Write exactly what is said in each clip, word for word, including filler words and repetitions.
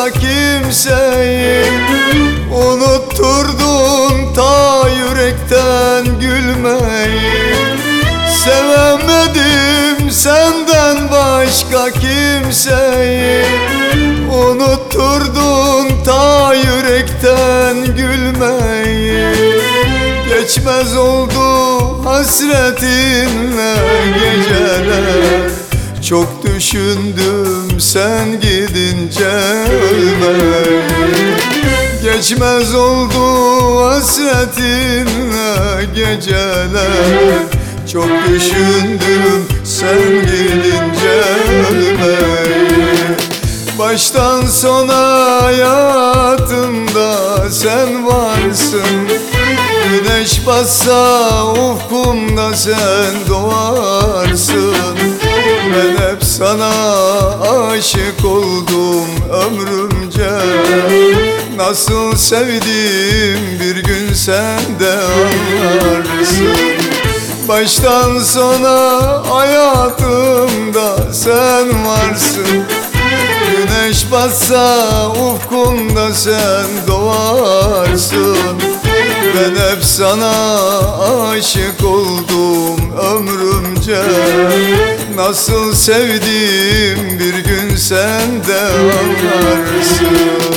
başka kimseyi. Unutturdun ta yürekten gülmeyi. Sevemedim senden başka kimseyi. Unutturdun ta yürekten gülmeyi. Geçmez oldu hasretinle geceler. Çok düşündüm sen gidince ölmeyi. Geçmez oldu hasretinle geceler. Çok düşündüm sen gidince ölmeyi. Baştan sona hayatımda sen varsın. Güneş bassa ufkumda sen doğarsın. Ben hep sana aşık oldum ömrümce. Nasıl sevdim bir gün sen de anlarsın. Baştan sona hayatımda sen varsın. Güneş bassa ufkumda sen doğarsın. Ben hep sana aşık oldum ömrümce. Nasıl sevdim bir gün sen de anlarsın.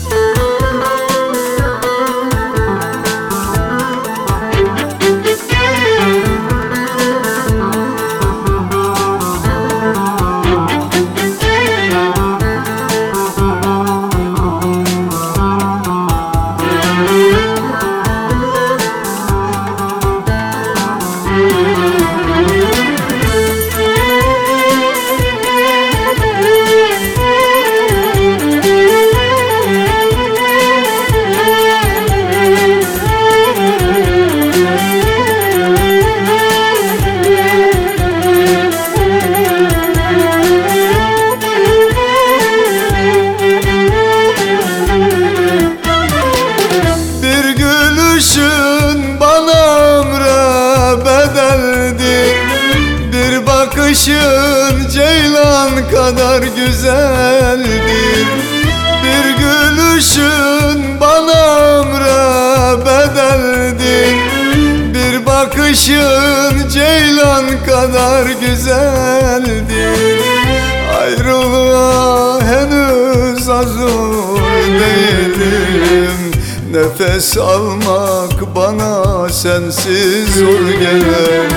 Bakışın ceylan kadar güzeldir. Bir gülüşün bana ömre bedeldir. Bir bakışın ceylan kadar güzeldir. Ayrılığa henüz hazır değilim. Nefes almak bana sensiz zor gelir.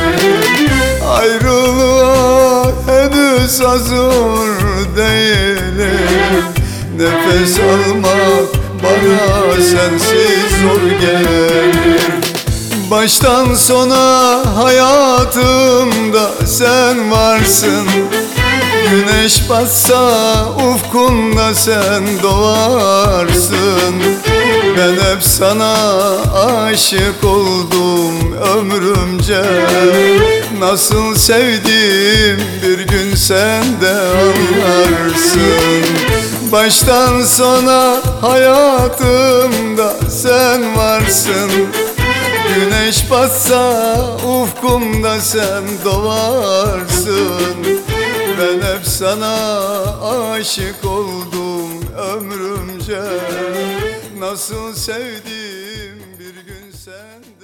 Ayrılığa henüz hazır değilim. Nefes almak bana sensiz zor gelir. Baştan sona hayatımda sen varsın. Güneş batsa ufkunda sen doğarsın. Ben hep sana aşık oldum ömrümce. Nasıl sevdim bir gün sen de anlarsın. Baştan sona hayatımda sen varsın. Güneş batsa ufkumda sen doğarsın. Ben hep sana aşık oldum ömrümce. Nasıl sevdim bir gün sen de